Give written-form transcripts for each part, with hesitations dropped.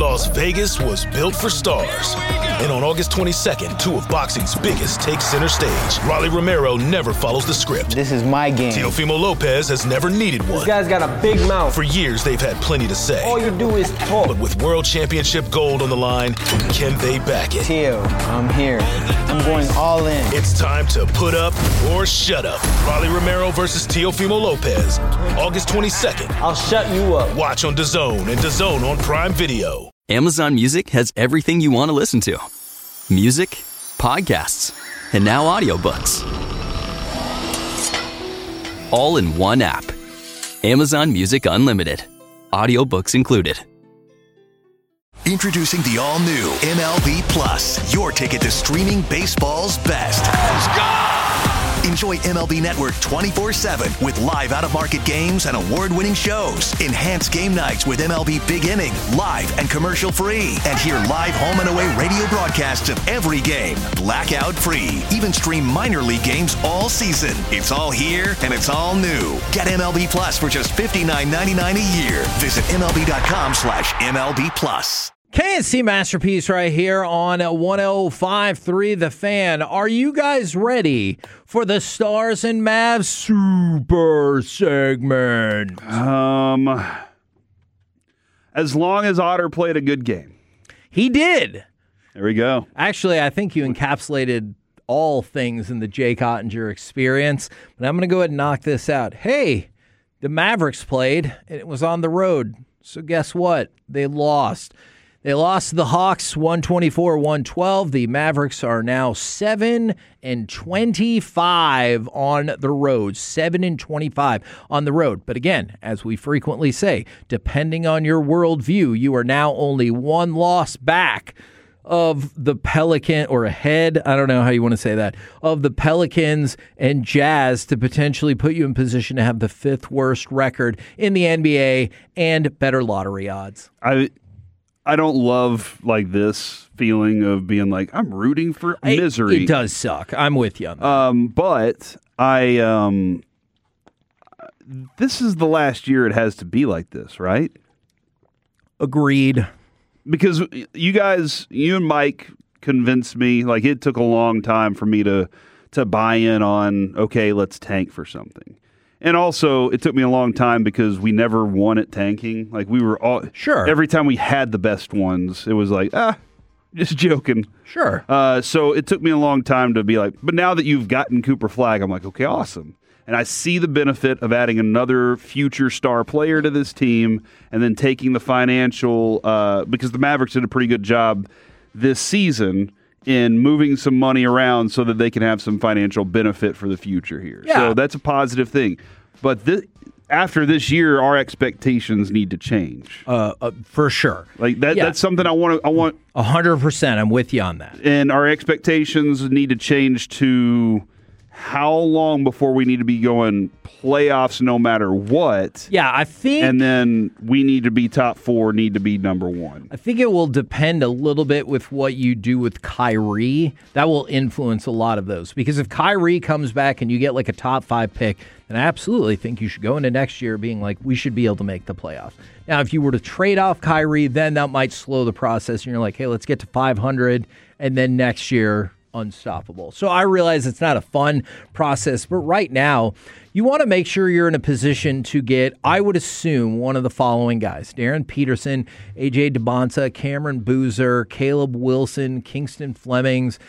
Las Vegas was built for stars. And on August 22nd, two of boxing's biggest take center stage. Rolly Romero never follows the script. This is my game. Teofimo Lopez has never needed one. This guy's got a big mouth. For years, they've had plenty to say. All you do is talk. But with World Championship gold on the line, can they back it? Teo, I'm here. I'm going all in. It's time to put up or shut up. Rolly Romero versus Teofimo Lopez, August 22nd. I'll shut you up. Watch on DAZN and DAZN on Prime Video. Amazon Music has everything you want to listen to. Music, podcasts, and now audiobooks. All in one app. Amazon Music Unlimited. Audiobooks included. Introducing the all-new MLB Plus, your ticket to streaming baseball's best. Let's go! Enjoy MLB Network 24/7 with live out-of-market games and award-winning shows. Enhance game nights with MLB Big Inning, live and commercial-free. And hear live home and away radio broadcasts of every game, blackout-free. Even stream minor league games all season. It's all here and it's all new. Get MLB Plus for just $59.99 a year. Visit MLB.com/MLB Plus. KNC Masterpiece right here on 105.3 The Fan. Are you guys ready for the Stars and Mavs Super segment? As long as Otter played a good game. He did. There we go. Actually, I think you encapsulated all things in the Jake Ottinger experience. But I'm going to go ahead and knock this out. Hey, the Mavericks played, and it was on the road. So guess what? They lost. They lost to the Hawks 124-112. The Mavericks are now 7-25 on the road. 7-25 on the road. But again, as we frequently say, depending on your worldview, you are now only one loss back of the Pelican, or ahead, I don't know how you want to say that, of the Pelicans and Jazz to potentially put you in position to have the fifth worst record in the NBA and better lottery odds. I don't love like this feeling of being like, I'm rooting for misery. It does suck. I'm with you on that. But this is the last year it has to be like this, right? Agreed. Because you and Mike convinced me, like it took a long time for me to buy in on, okay, let's tank for something. And also, it took me a long time because we never won at tanking. Like, we were all... Sure. Every time we had the best ones, it was like, just joking. Sure. So it took me a long time to be like, but now that you've gotten Cooper Flagg, I'm like, okay, awesome. And I see the benefit of adding another future star player to this team and then taking the financial... because the Mavericks did a pretty good job this season in moving some money around so that they can have some financial benefit for the future here. Yeah. So that's a positive thing. But after this year, our expectations need to change. For sure. Like that. Yeah. That's something I want. 100%. I'm with you on that. And our expectations need to change to how long before we need to be going playoffs no matter what. Yeah, I think... And then we need to be top four, need to be number one. I think it will depend a little bit with what you do with Kyrie. That will influence a lot of those. Because if Kyrie comes back and you get like a top 5 pick, then I absolutely think you should go into next year being like, we should be able to make the playoffs. Now, if you were to trade off Kyrie, then that might slow the process. And you're like, hey, let's get to 500. And then next year... unstoppable. So I realize it's not a fun process, but right now you want to make sure you're in a position to get, I would assume, one of the following guys: Darren Peterson, AJ DeBonta, Cameron Boozer, Caleb Wilson, Kingston Flemings,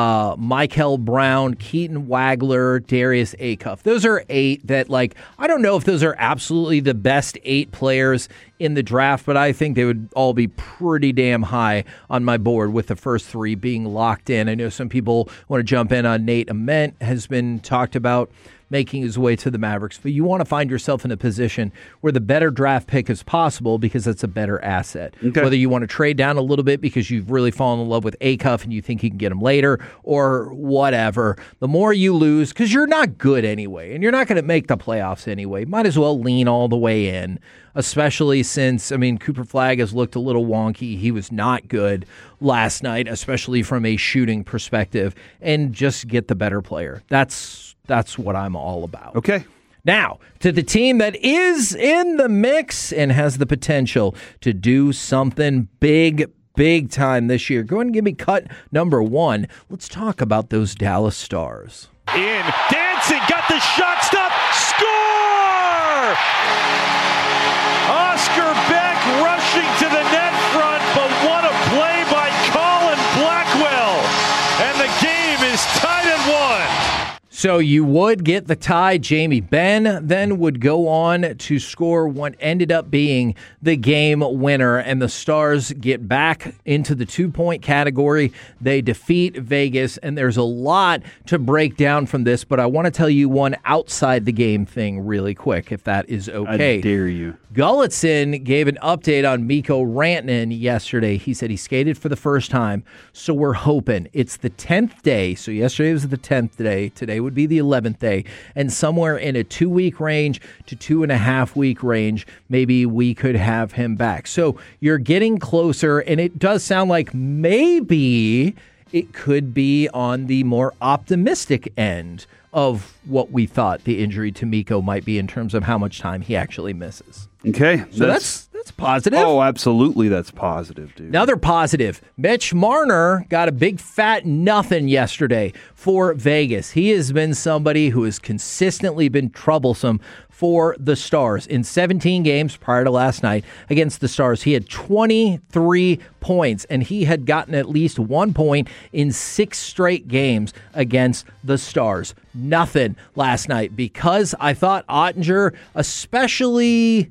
Michael Brown, Keaton Wagler, Darius Acuff. Those are 8 that, like, I don't know if those are absolutely the best 8 players in the draft, but I think they would all be pretty damn high on my board, with the first 3 being locked in. I know some people want to jump in on Nate Ament, has been talked about making his way to the Mavericks, but you want to find yourself in a position where the better draft pick is possible because it's a better asset. Okay. Whether you want to trade down a little bit because you've really fallen in love with Acuff and you think you can get him later, or whatever, the more you lose, because you're not good anyway, and you're not going to make the playoffs anyway, might as well lean all the way in, especially since, I mean, Cooper Flagg has looked a little wonky. He was not good last night, especially from a shooting perspective, and just get the better player. That's what I'm all about. Okay. Now, to the team that is in the mix and has the potential to do something big time this year. Go ahead and give me cut number 1. Let's talk about those Dallas Stars. In, dancing, got the shot stop, score! Oscar Beck rushing to the net front, but what a play by Colin Blackwell. And the game is tied at 1. So you would get the tie. Jamie Benn then would go on to score what ended up being the game winner, and the Stars get back into the 2-point category. They defeat Vegas, and there's a lot to break down from this, but I want to tell you one outside the game thing really quick, if that is okay. I dare you. Gulletson gave an update on Mikko Rantanen yesterday. He said he skated for the first time, so we're hoping it's the 10th day. So yesterday was the 10th day. Today would be the 11th day. And somewhere in a 2-week range to 2.5-week range, maybe we could have him back. So you're getting closer, and it does sound like maybe it could be on the more optimistic end of what we thought the injury to Mikko might be in terms of how much time he actually misses. Okay. So that's positive. Oh, absolutely that's positive, dude. Another positive. Mitch Marner got a big fat nothing yesterday for Vegas. He has been somebody who has consistently been troublesome for the Stars. In 17 games prior to last night against the Stars, he had 23 points, and he had gotten at least 1 point in 6 straight games against the Stars. Nothing last night because I thought Ottinger, especially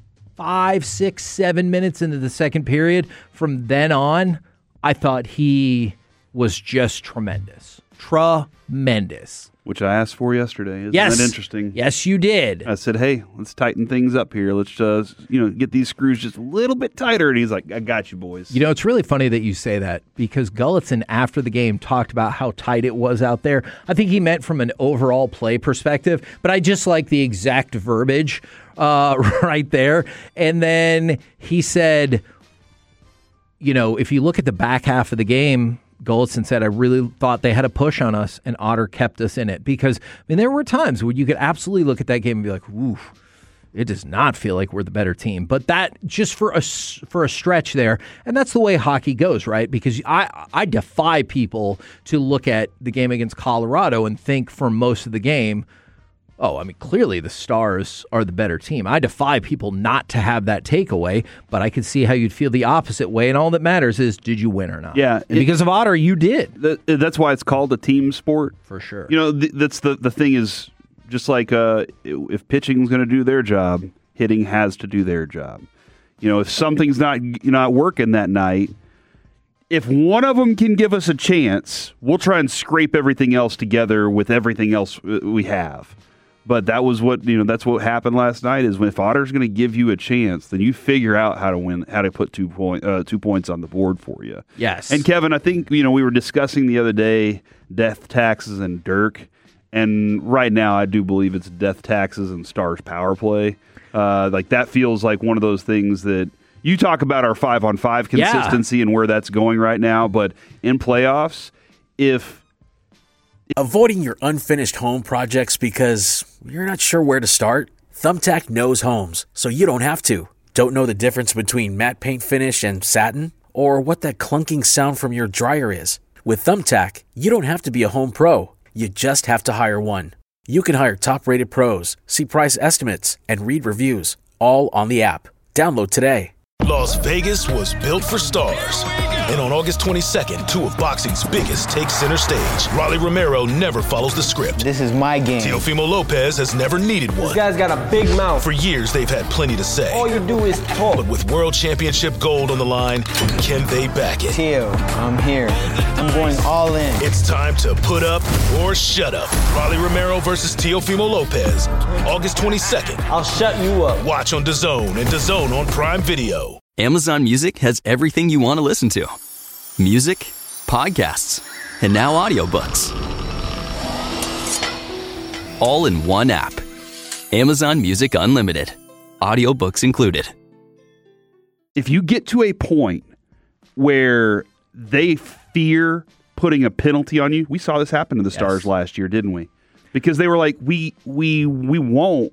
5, 6, 7 minutes into the second period, from then on, I thought he was just tremendous. Tremendous. Which I asked for yesterday. Isn't Yes. that interesting? Yes, you did. I said, hey, let's tighten things up here. Let's just, get these screws just a little bit tighter. And he's like, I got you, boys. You know, it's really funny that you say that because Gulletson, after the game, talked about how tight it was out there. I think he meant from an overall play perspective, but I just like the exact verbiage right there. And then he said, if you look at the back half of the game, Gulletson said, I really thought they had a push on us, and Otter kept us in it. Because, there were times where you could absolutely look at that game and be like, oof, it does not feel like we're the better team. But that, just for a stretch there, and that's the way hockey goes, right? Because I defy people to look at the game against Colorado and think for most of the game, clearly the Stars are the better team. I defy people not to have that takeaway, but I could see how you'd feel the opposite way, and all that matters is, did you win or not? Yeah. And because of Otter, you did. That's why it's called a team sport. For sure. That's the thing is, just like if pitching's going to do their job, hitting has to do their job. If something's not working that night, if one of them can give us a chance, we'll try and scrape everything else together with everything else we have. But that was that's what happened last night is if Otter's going to give you a chance, then you figure out how to win, how to put 2 points on the board for you. Yes. And Kevin, I think, we were discussing the other day death taxes and Dirk. And right now I do believe it's death taxes and Stars power play. That feels like one of those things that you talk about our 5-on-5 consistency and where that's going right now. But in playoffs, Avoiding your unfinished home projects because you're not sure where to start? Thumbtack knows homes, so you don't have to. Don't know the difference between matte paint finish and satin? Or what that clunking sound from your dryer is? With Thumbtack, you don't have to be a home pro. You just have to hire one. You can hire top-rated pros, see price estimates, and read reviews, all on the app. Download today. Las Vegas was built for stars. And on August 22nd, 2 of boxing's biggest take center stage. Rolly Romero never follows the script. This is my game. Teofimo Lopez has never needed one. This guy's got a big mouth. For years, they've had plenty to say. All you do is talk. But with World Championship gold on the line, can they back it? Teo, I'm here. I'm going all in. It's time to put up or shut up. Rolly Romero versus Teofimo Lopez. August 22nd. I'll shut you up. Watch on DAZN and DAZN on Prime Video. Amazon Music has everything you want to listen to. Music, podcasts, and now audiobooks. All in one app. Amazon Music Unlimited. Audiobooks included. If you get to a point where they fear putting a penalty on you, we saw this happen to the Stars last year, didn't we? because they were like, we won't.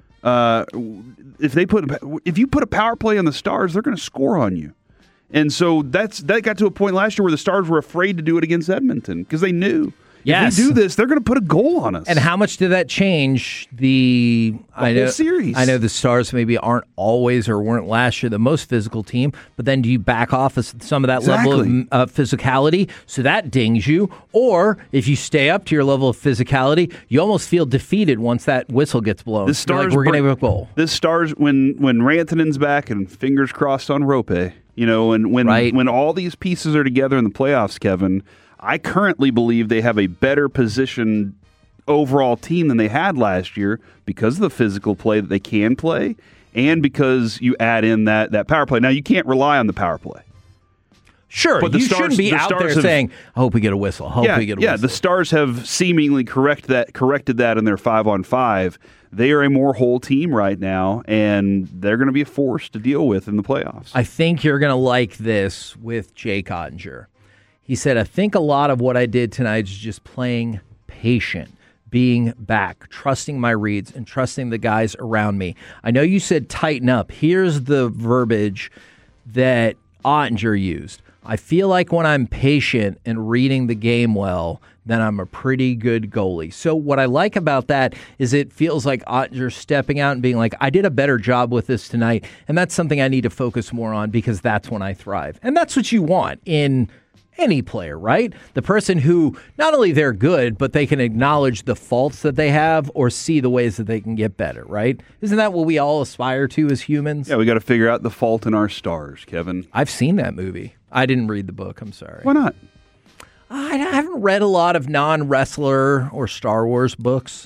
If you put a power play on the Stars, they're going to score on you. And so that got to a point last year where the Stars were afraid to do it against Edmonton because they knew if we do this, they're going to put a goal on us. And how much did that change the whole series? I know the Stars maybe aren't always or weren't last year the most physical team, but then do you back off some of that level of physicality? So that dings you. Or if you stay up to your level of physicality, you almost feel defeated once that whistle gets blown. The Stars, like, we're going to have a goal. The Stars, when Rantanen's back and fingers crossed on Rope, and when all these pieces are together in the playoffs, Kevin, I currently believe they have a better positioned overall team than they had last year because of the physical play that they can play and because you add in that power play. Now, you can't rely on the power play. Sure, but you shouldn't be out there saying, I hope we get a whistle. The Stars have seemingly corrected that in their 5-on-5. They are a more whole team right now, and they're going to be a force to deal with in the playoffs. I think you're going to like this with Jake Ottinger. He said, I think a lot of what I did tonight is just playing patient, being back, trusting my reads, and trusting the guys around me. I know you said tighten up. Here's the verbiage that Ottinger used. I feel like when I'm patient and reading the game well, then I'm a pretty good goalie. So what I like about that is it feels like Ottinger's stepping out and being like, I did a better job with this tonight, and that's something I need to focus more on because that's when I thrive. And that's what you want in any player, right? The person who not only they're good, but they can acknowledge the faults that they have or see the ways that they can get better, right? Isn't that what we all aspire to as humans? Yeah, we got to figure out the fault in our stars, Kevin. I've seen that movie. I didn't read the book. I'm sorry. Why not? I haven't read a lot of non-wrestler or Star Wars books.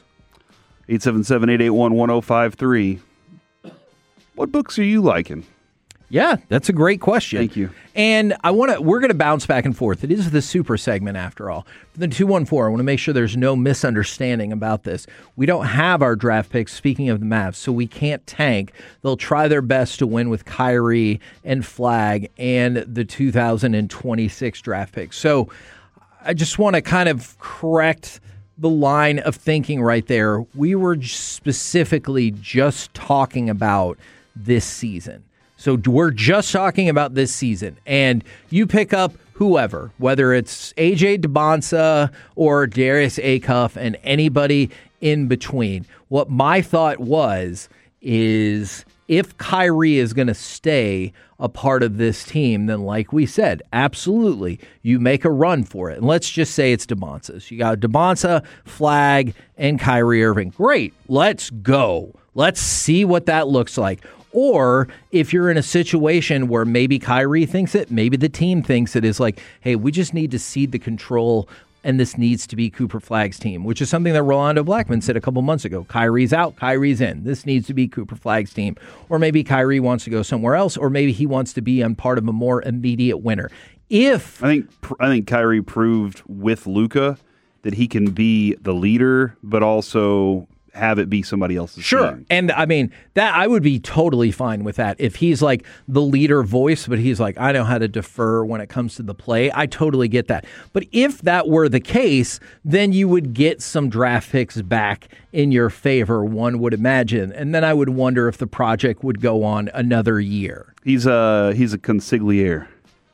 877-881-1053. What books are you liking? Yeah, that's a great question. Thank you. And we're going to bounce back and forth. It is the super segment after all. For the 214, I want to make sure there's no misunderstanding about this. We don't have our draft picks, speaking of the Mavs, so we can't tank. They'll try their best to win with Kyrie and Flag and the 2026 draft picks. So I just want to kind of correct the line of thinking right there. We were specifically just talking about this season. So we're just talking about this season, and you pick up whoever, whether it's AJ DeBonsa or Darius Acuff and anybody in between. What my thought is if Kyrie is going to stay a part of this team, then like we said, absolutely, you make a run for it. And let's just say it's DeBonsa. So you got DeBonsa, Flag, and Kyrie Irving. Great, let's go. Let's see what that looks like. Or if you're in a situation where maybe Kyrie thinks it, maybe the team thinks it is like, hey, we just need to cede the control and this needs to be Cooper Flag's team, which is something that Rolando Blackman said a couple months ago. Kyrie's out, Kyrie's in. This needs to be Cooper Flag's team. Or maybe Kyrie wants to go somewhere else, or maybe he wants to be on part of a more immediate winner. I think Kyrie proved with Luka that he can be the leader, but also have it be somebody else's team. And I mean, that I would be totally fine with that. If he's like the leader voice, but he's like, I know how to defer when it comes to the play, I totally get that. But if that were the case, then you would get some draft picks back in your favor, one would imagine. And then I would wonder if the project would go on another year. He's a consigliere.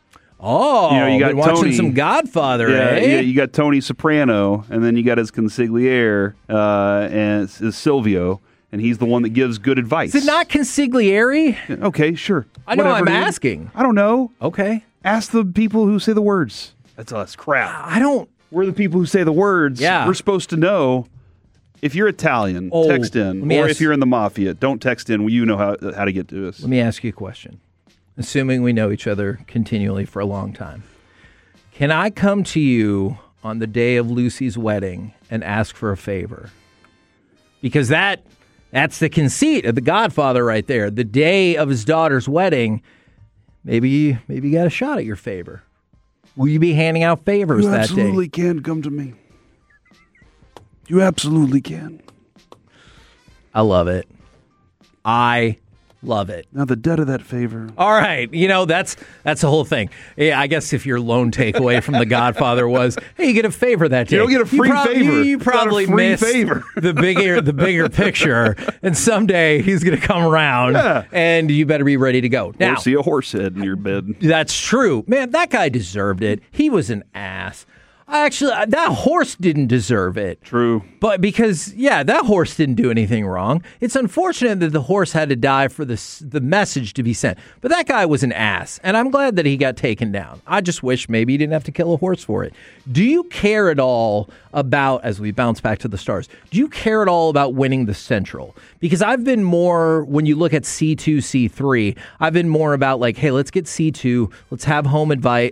Oh, you got watching Tony, some Godfather, Yeah, you got Tony Soprano, and then you got his consigliere, and it's Silvio, and he's the one that gives good advice. Is it not consigliere? Okay, sure. I know. I'm asking. I don't know. Okay. Ask the people who say the words. That's us. Crap. We're the people who say the words. Yeah. We're supposed to know. If you're Italian, text in. Or if you're in the mafia, don't text in. You know how to get to us. Let me ask you a question. Assuming we know each other continually for a long time. Can I come to you on the day of Lucy's wedding and ask for a favor? Because that's the conceit of the Godfather right there. The day of his daughter's wedding, maybe you got a shot at your favor. Will you be handing out favors that day? You absolutely can come to me. You absolutely can. I love it. I Love it. Now the debt of that favor. All right. That's the whole thing. Yeah, I guess if your lone takeaway from The Godfather was, hey, you get a favor that day. You don't get a free favor. You probably missed the bigger picture. And someday he's going to come around, and you better be ready to go. Now, or see a horse head in your bed. That's true. Man, that guy deserved it. He was an ass. Actually, that horse didn't deserve it. True. But because, that horse didn't do anything wrong. It's unfortunate that the horse had to die for the message to be sent. But that guy was an ass, and I'm glad that he got taken down. I just wish maybe he didn't have to kill a horse for it. Do you care at all about, as we bounce back to the Stars, do you care at all about winning the Central? Because I've been more, when you look at C2, C3, I've been more about like, hey, let's get C2, let's have home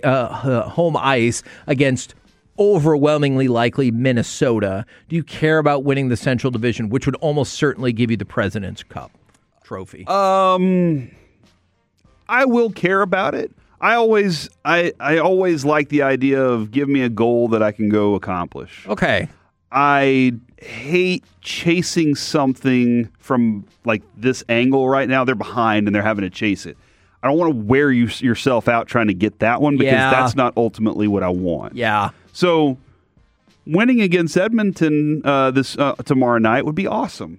ice against overwhelmingly likely Minnesota. Do you care about winning the Central Division, which would almost certainly give you the President's Cup trophy? I will care about it. I always like the idea of give me a goal that I can go accomplish. Okay. I hate chasing something from like this angle right now. They're behind and they're having to chase it. I don't want to wear yourself out trying to get that one because that's not ultimately what I want. Yeah. So winning against Edmonton tomorrow night would be awesome.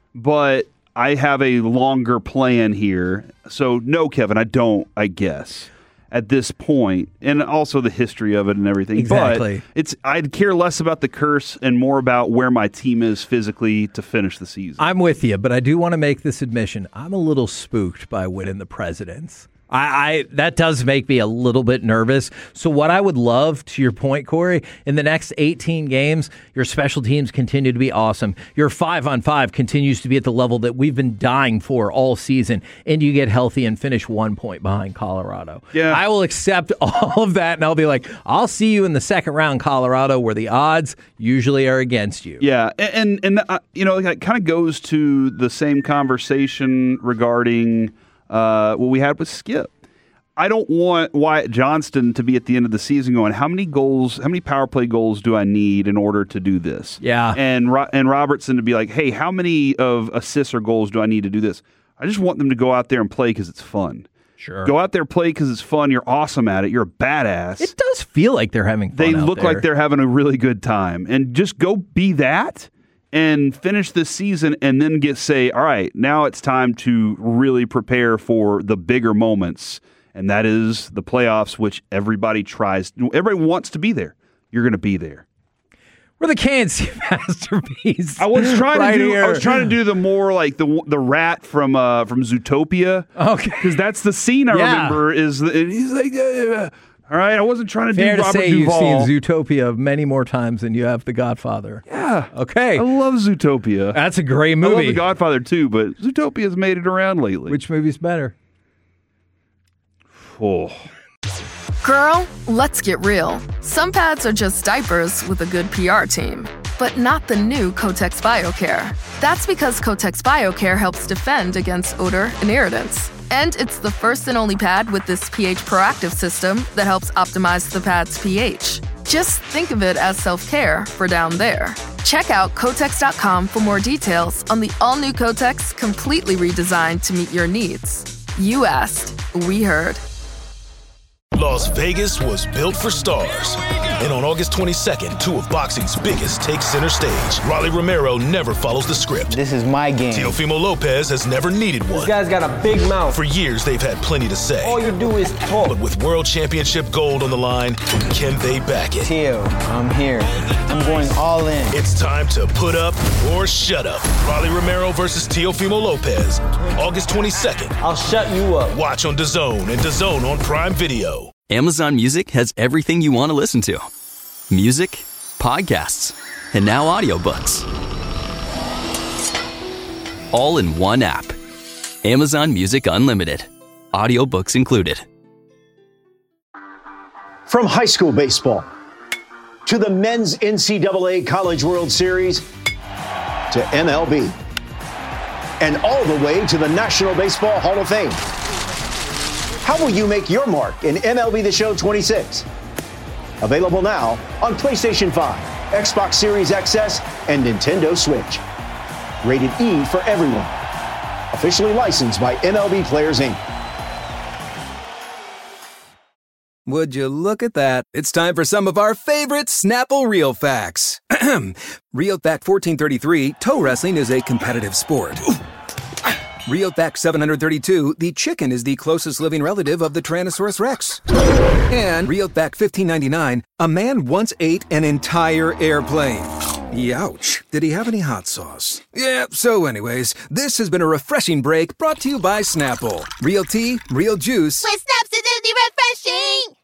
But I have a longer plan here. So no, Kevin, I don't, I guess, at this point. And also the history of it and everything. Exactly. But I'd care less about the curse and more about where my team is physically to finish the season. I'm with you, but I do want to make this admission. I'm a little spooked by winning the Presidents. That does make me a little bit nervous. So what I would love, to your point, Corey, in the next 18 games, your special teams continue to be awesome. Your 5-on-5 continues to be at the level that we've been dying for all season, and you get healthy and finish 1 point behind Colorado. Yeah. I will accept all of that, and I'll be like, I'll see you in the second round, Colorado, where the odds usually are against you. Yeah, and it kind of goes to the same conversation regarding what we had with Skip. I don't want Wyatt Johnston to be at the end of the season going, how many power play goals do I need in order to do this? Yeah. And Robertson to be like, hey, how many of assists or goals do I need to do this? I just want them to go out there and play because it's fun. Sure. Go out there, play because it's fun. You're awesome at it. You're a badass. It does feel like they're having fun. They out look there. like they're having a really good time. And just go be that and finish this season and then say, all right, now it's time to really prepare for the bigger moments. And that is the playoffs, which everybody wants to be there. You're going to be there. We're the Kansas Masterpiece. I was trying right to do the more like the rat from Zootopia. Okay. Because that's the scene I remember and he's like, all right, I wasn't trying to Fair do to Robert say Duvall. You've seen Zootopia many more times than you have The Godfather. Yeah. Okay. I love Zootopia. That's a great movie. I love The Godfather too, but Zootopia's made it around lately. Which movie's better? Oh. Girl, let's get real. Some pads are just diapers with a good PR team. But not the new Kotex BioCare. That's because Kotex BioCare helps defend against odor and irritants. And it's the first and only pad with this pH proactive system that helps optimize the pad's pH. Just think of it as self-care for down there. Check out Kotex.com for more details on the all-new Kotex, completely redesigned to meet your needs. You asked, we heard. Las Vegas was built for stars. And on August 22nd, two of boxing's biggest take center stage. Rolly Romero never follows the script. This is my game. Teofimo Lopez has never needed one. This guy's got a big mouth. For years, they've had plenty to say. All you do is talk. But with World Championship gold on the line, can they back it? Teo, I'm here. I'm going all in. It's time to put up or shut up. Rolly Romero versus Teofimo Lopez. August 22nd. I'll shut you up. Watch on DAZN and DAZN on Prime Video. Amazon Music has everything you want to listen to. Music, podcasts, and now audiobooks. All in one app. Amazon Music Unlimited. Audiobooks included. From high school baseball to the men's NCAA College World Series to MLB and all the way to the National Baseball Hall of Fame. How will you make your mark in MLB The Show 26? Available now on PlayStation 5, Xbox Series XS, and Nintendo Switch. Rated E for everyone. A officially licensed by MLB Players, Inc. Would you look at that? It's time for some of our favorite Snapple Real Facts. Real Fact 1433, toe wrestling is a competitive sport. Real Fact 732, the chicken is the closest living relative of the Tyrannosaurus Rex. And Real Fact 1599, a man once ate an entire airplane. Youch. Did he have any hot sauce? Yeah, so anyways, this has been a refreshing break brought to you by Snapple. Real tea, real juice. With Snap's acidity refreshing!